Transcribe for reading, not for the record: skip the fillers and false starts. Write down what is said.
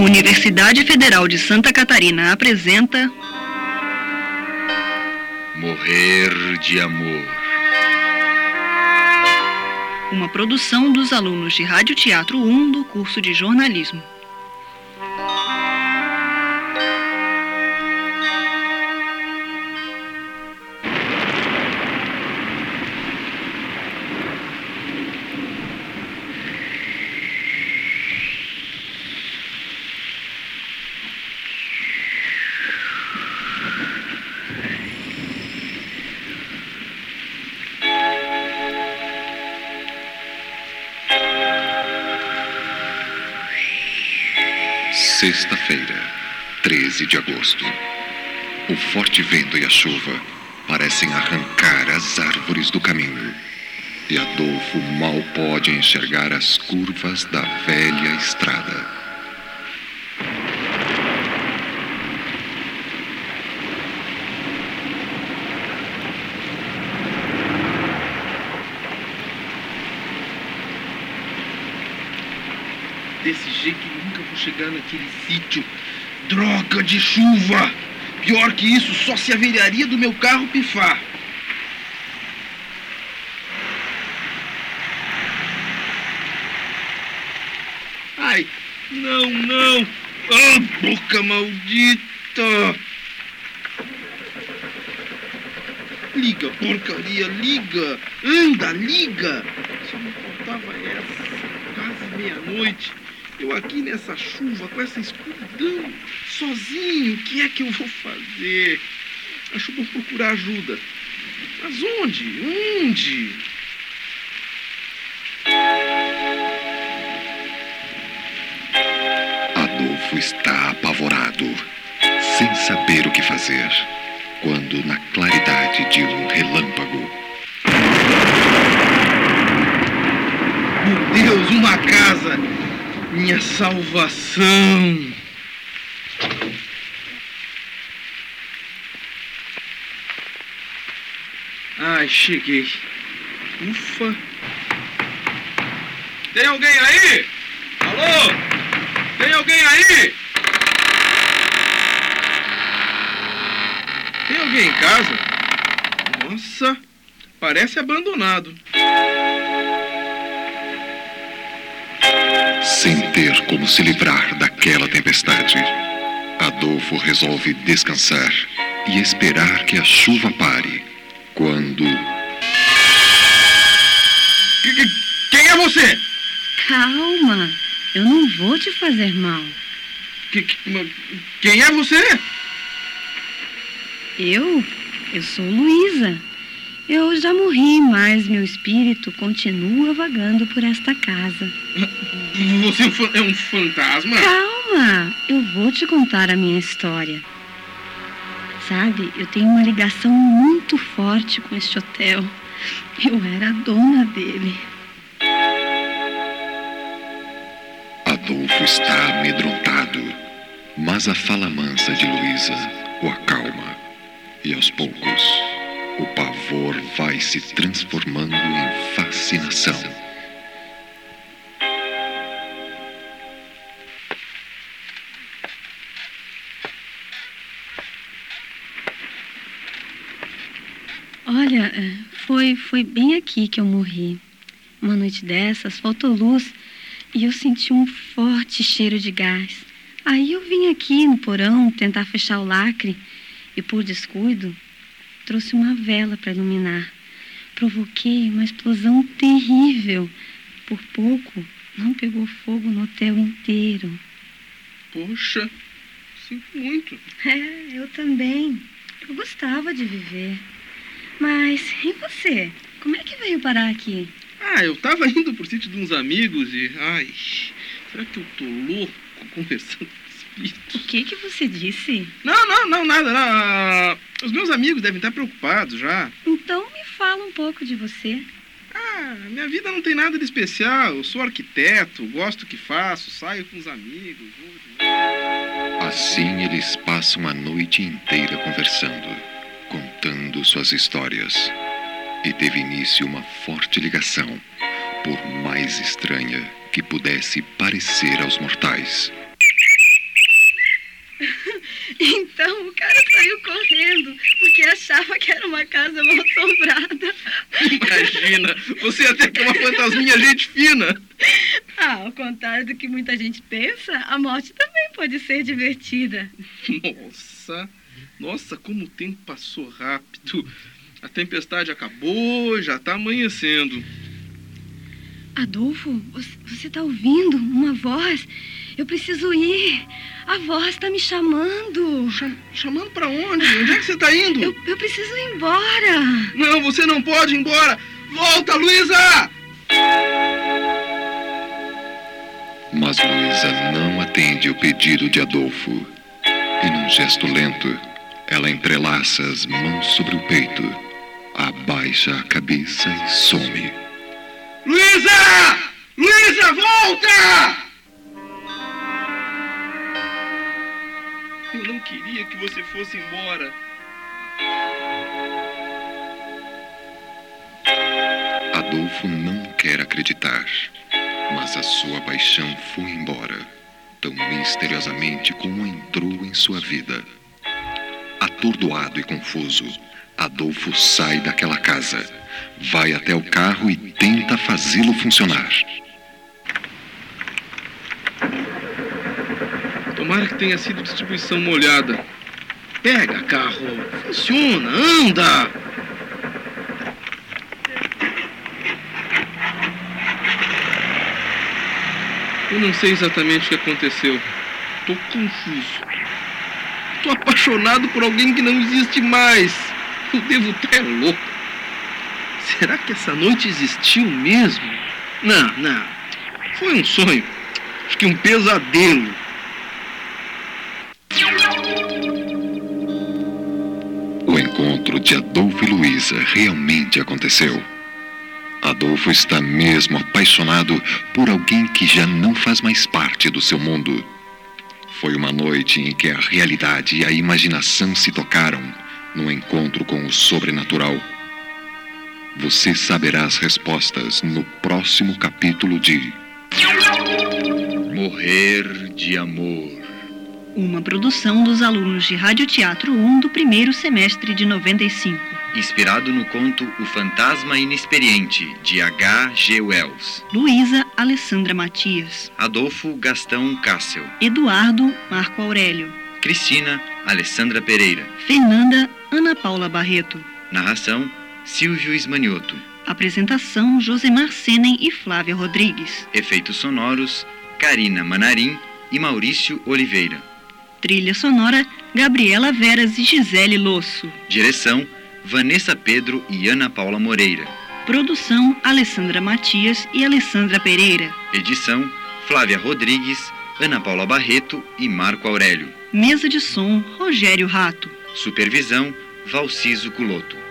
Universidade Federal de Santa Catarina apresenta Morrer de Amor. Uma produção dos alunos de Rádio Teatro 1 do curso de jornalismo. Sexta-feira, 13 de agosto. O forte vento e a chuva parecem arrancar as árvores do caminho. E Adolfo mal pode enxergar as curvas da velha estrada. Desse jeito nunca vou chegar naquele sítio. Droga de chuva! Pior que isso, só se a averiaria do meu carro pifar. Ai, não! Ah, boca maldita! Liga, porcaria, liga! Anda, liga! Só me faltava essa. Quase meia-noite. Eu aqui nessa chuva, com essa escuridão, sozinho, o que é que eu vou fazer? Acho bom procurar ajuda. Mas onde? Adolfo está apavorado, sem saber o que fazer, quando na claridade de um relâmpago... Meu Deus, uma casa! Minha salvação! Ai, cheguei. Ufa! Tem alguém aí? Alô? Tem alguém aí? Tem alguém em casa? Nossa, parece abandonado. Sem ter como se livrar daquela tempestade, Adolfo resolve descansar e esperar que a chuva pare. Quando... Quem é você? Calma, eu não vou te fazer mal. Quem é você? Eu sou Luísa. Eu já morri, mas meu espírito continua vagando por esta casa. Você é um fantasma? Calma, eu vou te contar a minha história. Sabe, eu tenho uma ligação muito forte com este hotel. Eu era a dona dele. Adolfo está amedrontado, mas a fala mansa de Luísa o acalma. E aos poucos, o pavor vai se transformando em fascinação. Olha, foi bem aqui que eu morri. Uma noite dessas, faltou luz e eu senti um forte cheiro de gás. Aí eu vim aqui no porão tentar fechar o lacre e, por descuido, trouxe uma vela para iluminar. Provoquei uma explosão terrível. Por pouco, não pegou fogo no hotel inteiro. Poxa, sinto muito. Eu também. Eu gostava de viver. Mas, e você? Como é que veio parar aqui? Eu tava indo pro sítio de uns amigos e... Ai, será que eu tô louco conversando com espíritos? O que você disse? Não, nada. Não. Os meus amigos devem estar preocupados já. Então me fala um pouco de você. Minha vida não tem nada de especial. Eu sou arquiteto, gosto do que faço, saio com os amigos. Assim eles passam a noite inteira conversando, contando suas histórias. E teve início uma forte ligação, por mais estranha que pudesse parecer aos mortais. Então o cara saiu correndo, porque achava que era uma casa mal assombrada. Imagina, você até que é uma fantasminha gente fina. Ao contrário do que muita gente pensa, a morte também pode ser divertida. Nossa, como o tempo passou rápido. A tempestade acabou, já tá amanhecendo. Adolfo, você tá ouvindo uma voz? Eu preciso ir. A voz tá me chamando. Chamando pra onde? Onde é que você tá indo? Eu preciso ir embora. Não, você não pode ir embora. Volta, Luísa! Mas Luísa não atende o pedido de Adolfo. E num gesto lento, ela entrelaça as mãos sobre o peito, abaixa a cabeça e some. Luísa! Luísa, volta! Eu não queria que você fosse embora. Adolfo não quer acreditar, mas a sua paixão foi embora, tão misteriosamente como entrou em sua vida. Atordoado e confuso, Adolfo sai daquela casa, vai até o carro e tenta fazê-lo funcionar. Tomara que tenha sido distribuição molhada. Pega, carro. Funciona, anda. Eu não sei exatamente o que aconteceu. Tô confuso. Tô apaixonado por alguém que não existe mais. Eu devo estar louco. Será que essa noite existiu mesmo? Não. Foi um sonho. Acho que um pesadelo. O encontro de Adolfo e Luísa realmente aconteceu. Adolfo está mesmo apaixonado por alguém que já não faz mais parte do seu mundo. Foi uma noite em que a realidade e a imaginação se tocaram num encontro com o sobrenatural. Você saberá as respostas no próximo capítulo de Morrer de Amor. Uma produção dos alunos de Rádio Teatro 1 do primeiro semestre de 95. Inspirado no conto O Fantasma Inexperiente, de H.G. Wells. Luísa Alessandra Matias. Adolfo Gastão Cássio. Eduardo Marco Aurélio. Cristina Alessandra Pereira. Fernanda Ana Paula Barreto. Narração Silvio Ismanioto. Apresentação Josemar Senen e Flávia Rodrigues. Efeitos sonoros Karina Manarim e Maurício Oliveira. Trilha sonora Gabriela Veras e Gisele Losso. Direção Vanessa Pedro e Ana Paula Moreira. Produção Alessandra Matias e Alessandra Pereira. Edição Flávia Rodrigues, Ana Paula Barreto e Marco Aurélio. Mesa de som Rogério Rato. Supervisão Valciso Culoto.